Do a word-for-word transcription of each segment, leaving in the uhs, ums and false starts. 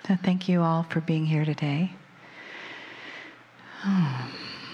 So thank you all for being here today. Oh.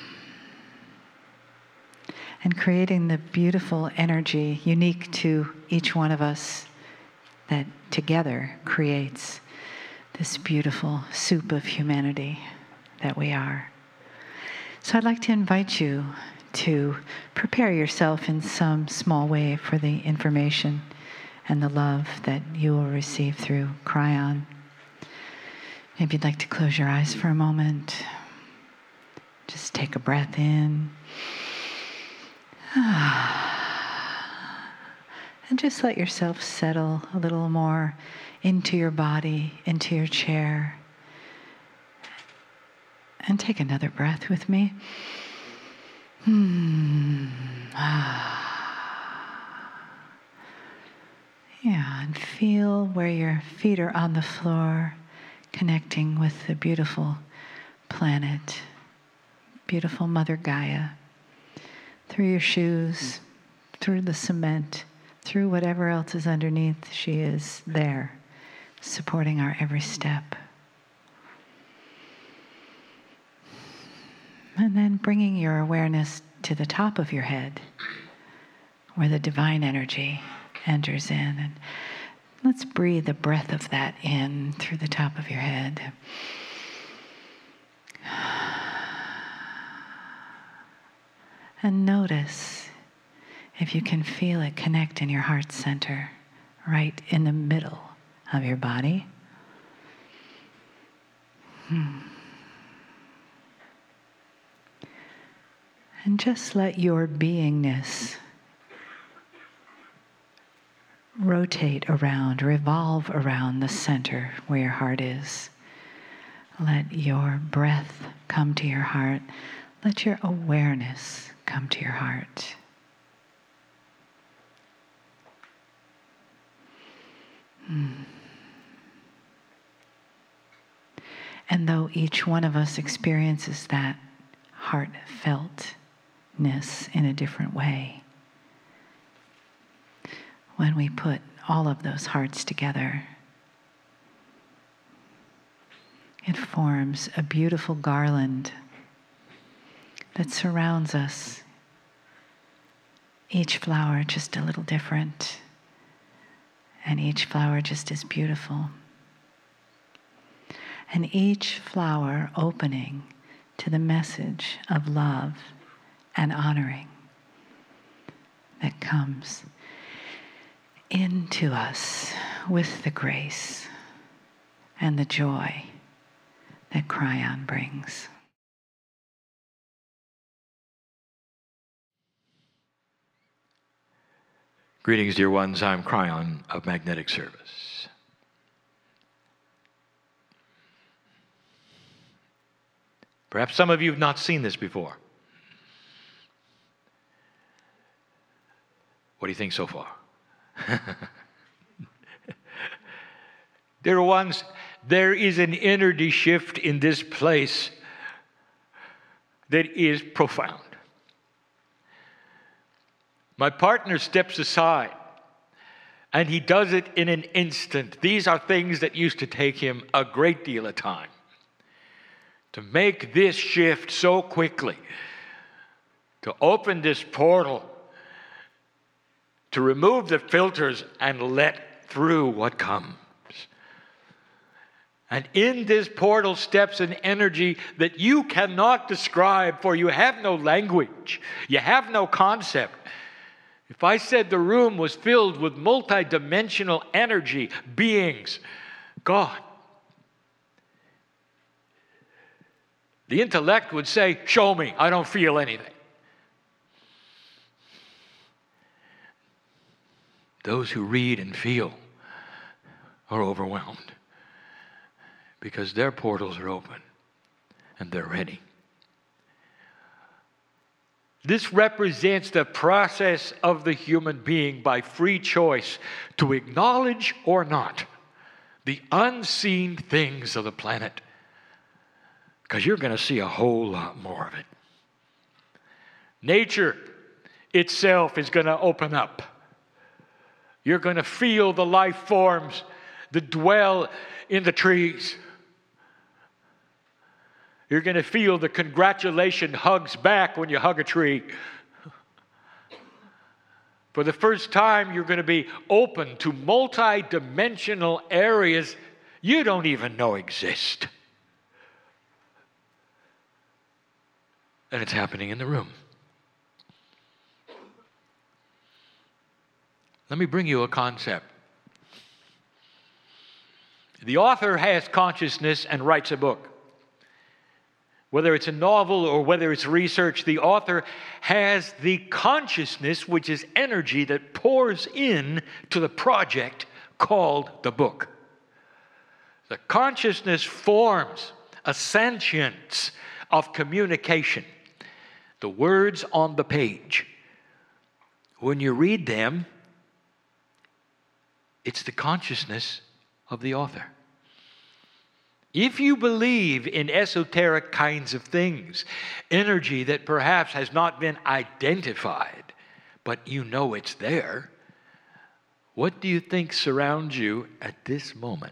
And creating the beautiful energy unique to each one of us that together creates this beautiful soup of humanity that we are. So I'd like to invite you to prepare yourself in some small way for the information and the love that you will receive through Kryon. Maybe you'd like to close your eyes for a moment. Just take a breath in. And just let yourself settle a little more into your body, into your chair. And take another breath with me. Hmm. Yeah, and feel where your feet are on the floor, connecting with the beautiful planet, beautiful Mother Gaia. Through your shoes, through the cement, through whatever else is underneath, she is there, supporting our every step. And then bringing your awareness to the top of your head, where the divine energy enters in. And let's breathe a breath of that in through the top of your head. And notice if you can feel it connect in your heart center, right in the middle of your body. Hmm. And just let your beingness rotate around, revolve around the center where your heart is. Let your breath come to your heart. Let your awareness come to your heart. Hmm. And though each one of us experiences that heartfeltness in a different way, when we put all of those hearts together, it forms a beautiful garland that surrounds us. Each flower just a little different, and each flower just as beautiful. And each flower opening to the message of love and honoring that comes into us with the grace and the joy that Kryon brings. Greetings, dear ones. I'm Kryon of Magnetic Service. Perhaps some of you have not seen this before. What do you think so far? Dear ones, there is an energy shift in this place that is profound. My partner steps aside, and he does it in an instant. These are things that used to take him a great deal of time. To make this shift so quickly, to open this portal, to remove the filters and let through what comes. And in this portal steps an energy that you cannot describe, for you have no language, you have no concept. If I said the room was filled with multidimensional energy, beings, God, the intellect would say, show me, I don't feel anything. Those who read and feel are overwhelmed because their portals are open and they're ready. This represents the process of the human being by free choice to acknowledge or not the unseen things of the planet, because you're going to see a whole lot more of it. Nature itself is going to open up. You're going to feel the life forms that dwell in the trees. You're going to feel the congratulation hugs back when you hug a tree. For the first time, you're going to be open to multi-dimensional areas you don't even know exist. And it's happening in the room. Let me bring you a concept. The author has consciousness and writes a book. Whether it's a novel or whether it's research, the author has the consciousness, which is energy that pours in to the project called the book. The consciousness forms a sentience of communication. The words on the page, when you read them, it's the consciousness of the author. If you believe in esoteric kinds of things, energy that perhaps has not been identified, but you know it's there, what do you think surrounds you at this moment?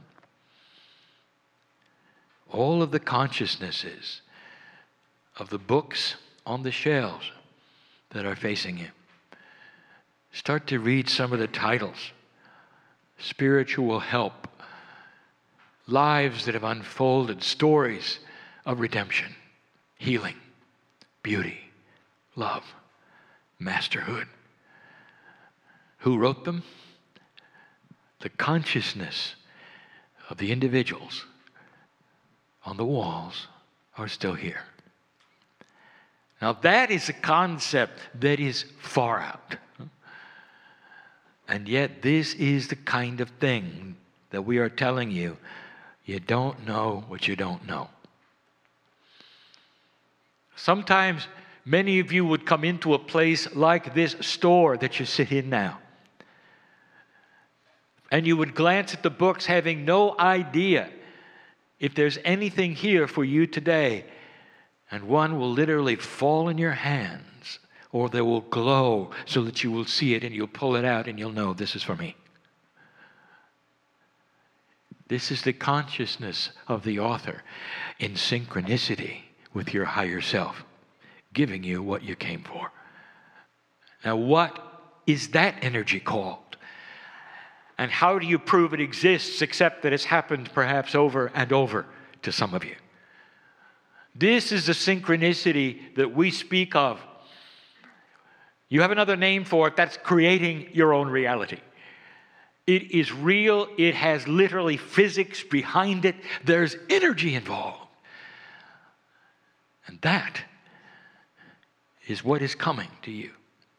All of the consciousnesses of the books on the shelves that are facing you. Start to read some of the titles. Spiritual help. Lives that have unfolded, stories of redemption, healing, beauty, love, masterhood. Who wrote them? The consciousness of the individuals on the walls are still here. Now that is a concept that is far out. And yet this is the kind of thing that we are telling you. You don't know what you don't know. Sometimes many of you would come into a place like this store that you sit in now. And you would glance at the books having no idea if there's anything here for you today. And one will literally fall in your hands, or they will glow so that you will see it and you'll pull it out and you'll know this is for me. This is the consciousness of the author in synchronicity with your higher self, giving you what you came for. Now, what is that energy called? And how do you prove it exists except that it's happened perhaps over and over to some of you? This is the synchronicity that we speak of. You have another name for it. That's creating your own reality. It is real. It has literally physics behind it. There's energy involved. And that is what is coming to you.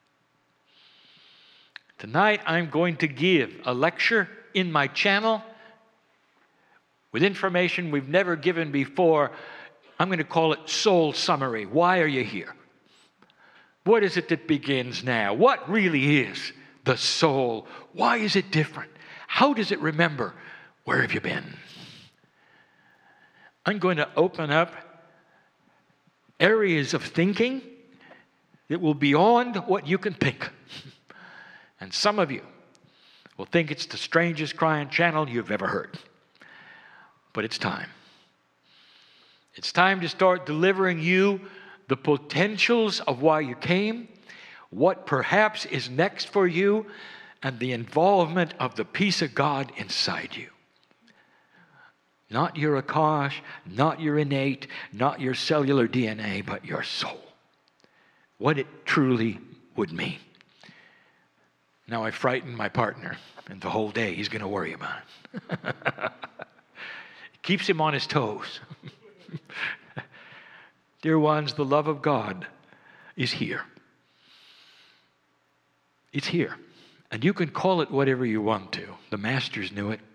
Tonight I'm going to give a lecture in my channel with information we've never given before. I'm going to call it Soul Summary. Why are you here? What is it that begins now? What really is the soul? Why is it different? How does it remember? Where have you been? I'm going to open up areas of thinking that will be beyond what you can think. And some of you will think it's the strangest crying channel you've ever heard. But it's time. It's time to start delivering you the potentials of why you came, what perhaps is next for you, and the involvement of the peace of God inside you. Not your Akash, not your innate, not your cellular D N A, but your soul. What it truly would mean. Now I frightened my partner, and the whole day he's going to worry about it. It keeps him on his toes. Dear ones, the love of God is here. It's here. And you can call it whatever you want to. The masters knew it.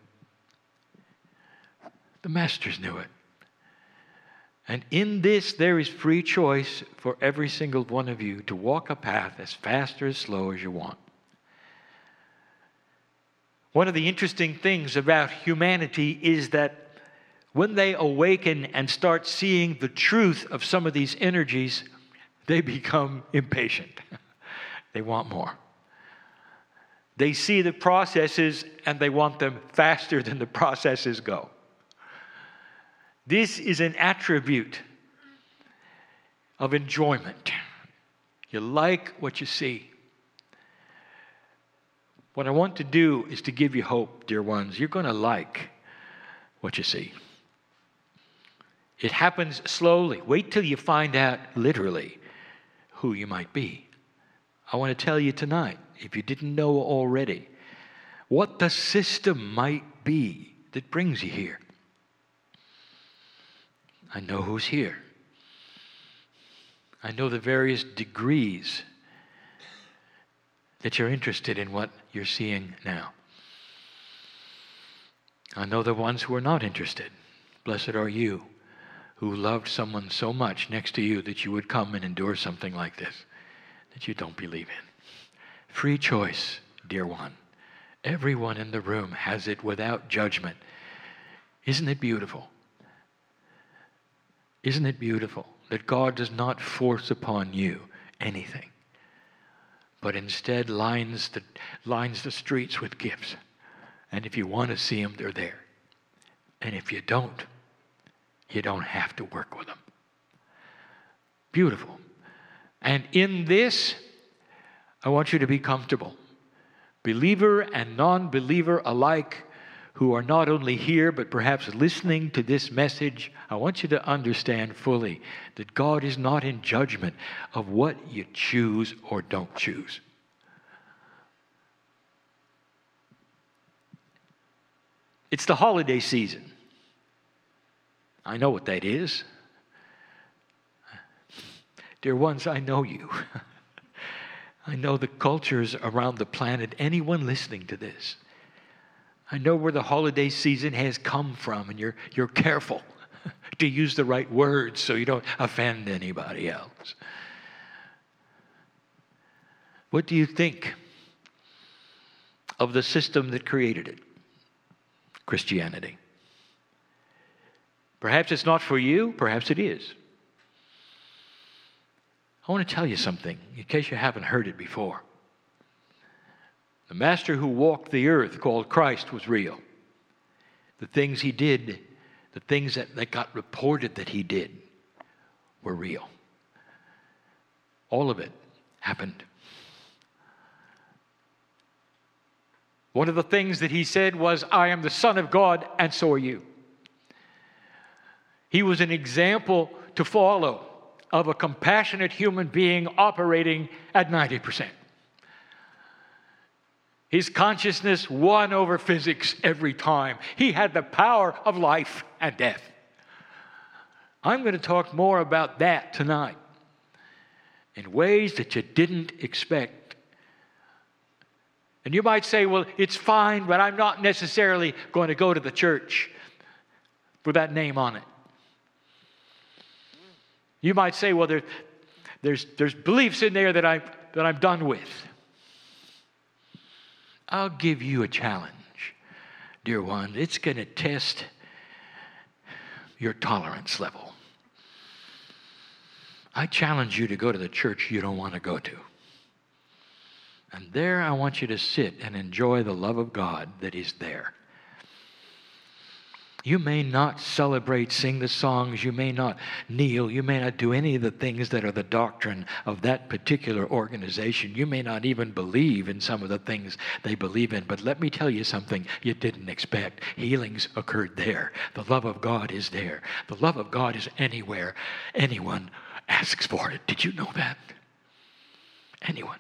The masters knew it. And in this, there is free choice for every single one of you to walk a path as fast or as slow as you want. One of the interesting things about humanity is that when they awaken and start seeing the truth of some of these energies, they become impatient. They want more. They see the processes and they want them faster than the processes go. This is an attribute of enjoyment. You like what you see. What I want to do is to give you hope, dear ones. You're going to like what you see. It happens slowly. Wait till you find out literally who you might be. I want to tell you tonight, if you didn't know already, what the system might be that brings you here. I know who's here. I know the various degrees that you're interested in what you're seeing now. I know the ones who are not interested. Blessed are you who loved someone so much next to you that you would come and endure something like this that you don't believe in. Free choice, dear one. Everyone in the room has it without judgment. Isn't it beautiful? Isn't it beautiful that God does not force upon you anything, but instead lines the, lines the streets with gifts. And if you want to see them, they're there. And if you don't, you don't have to work with them. Beautiful. And in this, I want you to be comfortable. Believer and non-believer alike, who are not only here, but perhaps listening to this message, I want you to understand fully that God is not in judgment of what you choose or don't choose. It's the holiday season. I know what that is. Dear ones, I know you. I know the cultures around the planet, anyone listening to this. I know where the holiday season has come from, and you're, you're careful to use the right words so you don't offend anybody else. What do you think of the system that created it? Christianity. Perhaps it's not for you, perhaps it is. I want to tell you something, in case you haven't heard it before. The master who walked the earth, called Christ, was real. The things he did, the things that, that got reported that he did, were real. All of it happened. One of the things that he said was, I am the Son of God, and so are you. He was an example to follow of a compassionate human being operating at ninety percent. His consciousness won over physics every time. He had the power of life and death. I'm going to talk more about that tonight in ways that you didn't expect. And you might say, well, it's fine, but I'm not necessarily going to go to the church with that name on it. You might say, well, there, there's, there's beliefs in there that, I, that I'm done with. I'll give you a challenge, dear one. It's going to test your tolerance level. I challenge you to go to the church you don't want to go to. And there I want you to sit and enjoy the love of God that is there. You may not celebrate, sing the songs, you may not kneel, you may not do any of the things that are the doctrine of that particular organization. You may not even believe in some of the things they believe in. But let me tell you something you didn't expect. Healings occurred there. The love of God is there. The love of God is anywhere anyone asks for it. Did you know that? Anyone.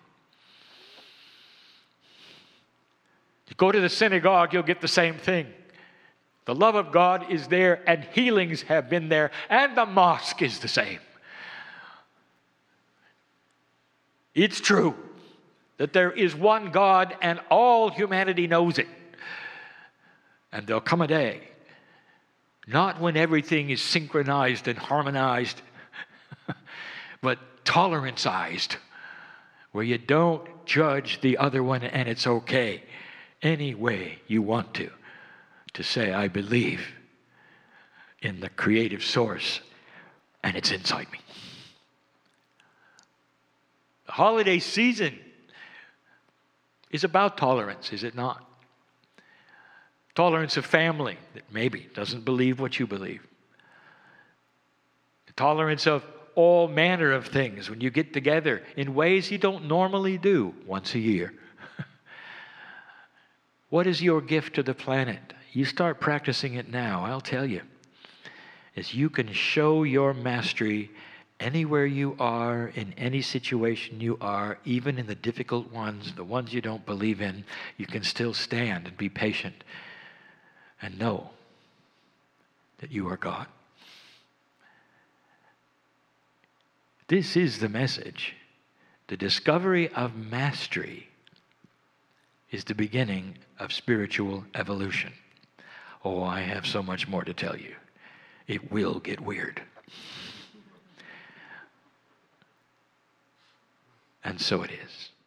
You go to the synagogue, you'll get the same thing. The love of God is there, and healings have been there, and the mosque is the same. It's true that there is one God, and all humanity knows it. And there'll come a day, not when everything is synchronized and harmonized, but toleranceized, where you don't judge the other one, and it's okay any way you want to. To say, I believe in the creative source, and it's inside me. The holiday season is about tolerance, is it not? Tolerance of family that maybe doesn't believe what you believe. The tolerance of all manner of things when you get together in ways you don't normally do once a year. What is your gift to the planet? You start practicing it now, I'll tell you. As you can show your mastery anywhere you are, in any situation you are, even in the difficult ones, the ones you don't believe in, you can still stand and be patient and know that you are God. This is the message. The discovery of mastery is the beginning of spiritual evolution. Oh, I have so much more to tell you. It will get weird. And so it is.